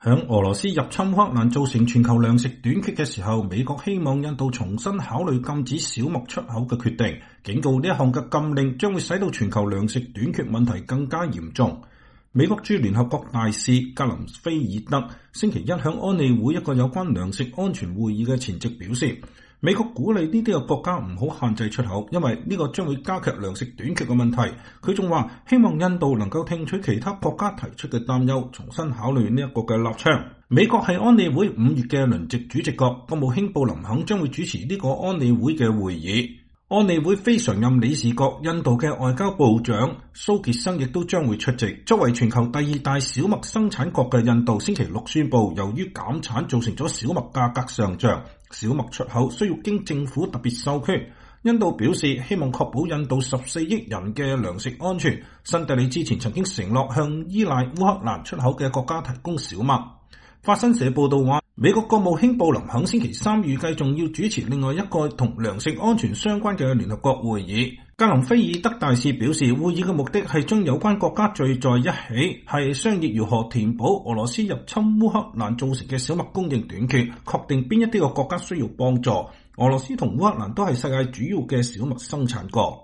響俄羅斯入侵烏克蘭造成全球糧食短缺嘅時候，美國希望印度重新考慮禁止小麥出口嘅決定，警告呢一項嘅禁令將會使到全球糧食短缺問題更加嚴重。美國駐聯合國大使格林菲爾德星期一向安理會一個有關糧食安全會議嘅前夕表示，美國鼓勵呢啲嘅國家唔好限制出口，因為呢個將會加劇糧食短缺嘅問題。佢仲話希望印度能夠聽取其他國家提出嘅擔憂，重新考慮呢一個嘅立場。美國係安理會5月嘅輪值主席國，國務卿布林肯將會主持呢個安理會嘅會議。安理會非常任理事國印度嘅外交部長蘇傑生亦都將會出席。作為全球第2大小麥生產國嘅印度，星期六宣布，由於減產造成咗小麥價格上漲，小麥出口需要經政府特別授權。印度表示希望確保印度14億人嘅糧食安全。新德里之前曾經承諾向依賴烏克蘭出口嘅國家提供小麥。法新社報道話，美國國務卿布林肯星期三預計仲要主持另外一個同糧食安全相關嘅聯合國會議。格林菲爾德大使表示，會議嘅目的係將有關國家聚在一起，係商議如何填補俄羅斯入侵烏克蘭造成嘅小麥供應短缺，確定邊一啲嘅國家需要幫助。俄羅斯同烏克蘭都係世界主要嘅小麥生產國。